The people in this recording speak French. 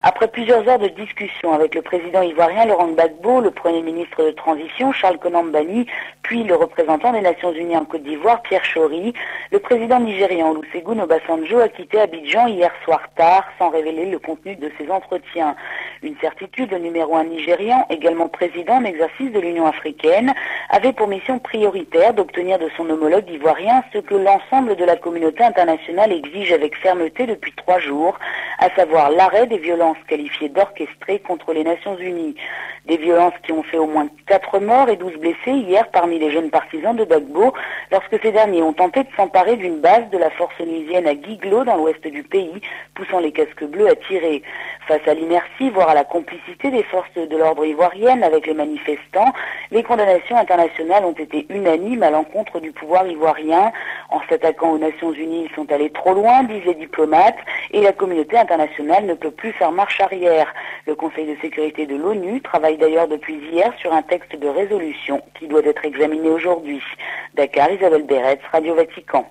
Après plusieurs heures de discussion avec le président ivoirien Laurent Gbagbo, le premier ministre de transition Charles Konan Banny, puis le représentant des Nations Unies en Côte d'Ivoire Pierre Chory, le président nigérian Olusegun Obasanjo a quitté Abidjan hier soir tard sans révéler le contenu de ses entretiens. Une certitude, le numéro 1 nigérian, également président en exercice de l'Union africaine, avait pour mission prioritaire d'obtenir de son homologue ivoirien ce que l'ensemble de la communauté internationale exige avec fermeté depuis 3 jours, à savoir l'arrêt des violences qualifiées d'orchestrées contre les Nations Unies. Des violences qui ont fait au moins 4 morts et 12 blessés hier parmi les jeunes partisans de Gbagbo lorsque ces derniers ont tenté de s'emparer d'une base de la force onusienne à Guiglo dans l'ouest du pays, poussant les casques bleus à tirer. Face à l'inertie, voire à la complicité des forces de l'ordre ivoiriennes avec les manifestants, les condamnations internationales ont été unanimes à l'encontre du pouvoir ivoirien. En s'attaquant aux Nations Unies, ils sont allés trop loin, disent les diplomates, et la communauté internationale ne peut plus faire marche arrière. Le Conseil de sécurité de l'ONU travaille d'ailleurs depuis hier sur un texte de résolution qui doit être examiné aujourd'hui. Dakar, Isabelle Béretz, Radio Vatican.